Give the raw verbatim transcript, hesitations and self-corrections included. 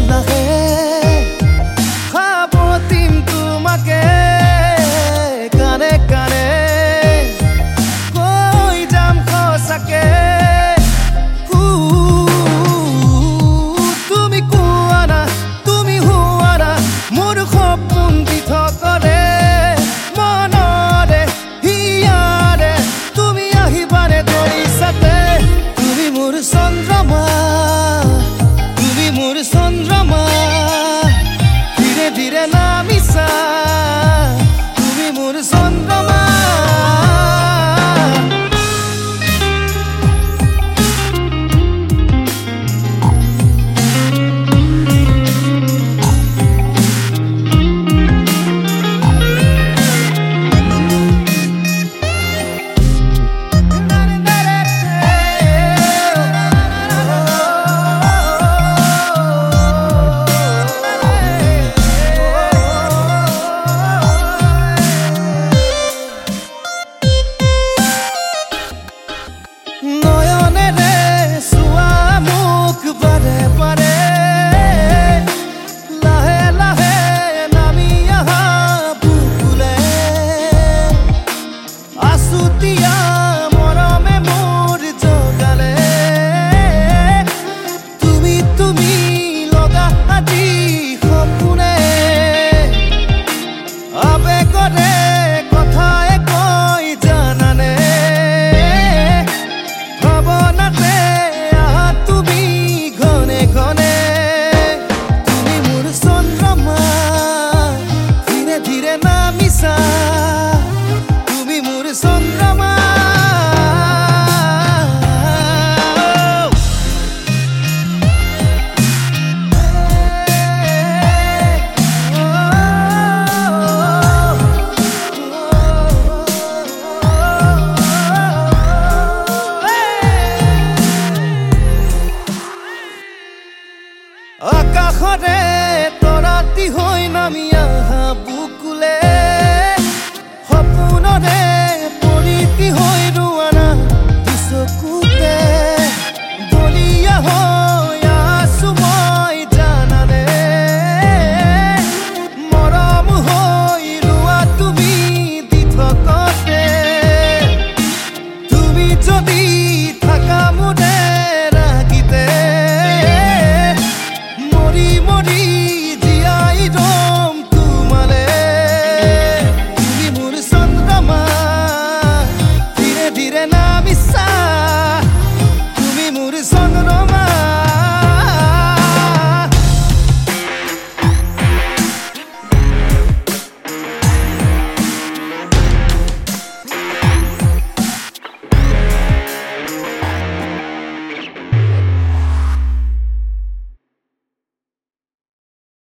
লাহে খাবতিম তোমাকে কানে কানে কৈ যাম সঁচাকে তুমি কোৱা না তুমি হোৱা না মোৰ সপোন দি থকৰে মনৰে হিয়াৰে তুমি আহিবাৰে ধৰিছাতে তুমি মোৰ চন্দ্ৰমা তুমি মোৰ চন্দ্ৰমা ধীৰে ধীৰে নামিছা তুমি মোৰ চন্দ্ৰমা নয়নেৰে চোৱা মোক বাৰে বাৰে লাহে লাহে নামি আহা বুকুলে আছুতীয়া মৰমে মোৰ জগালে তুমি তুমি লগা আজি সপোনে আবেগৰে কথাই কৈ জানানে ভাৱনাতে আহা তুমি ঘনে ঘনে তুমি মোৰ চন্দ্ৰমা ধীৰে ধীৰে নামিছা তুমি মোৰ চন্দ্ৰমা আকাশৰে তৰাতি হৈ নামি আহা বুকুলে সপোনৰে পৰিতি হৈ ৰোৱানা চকুতে বলিয়া হৈ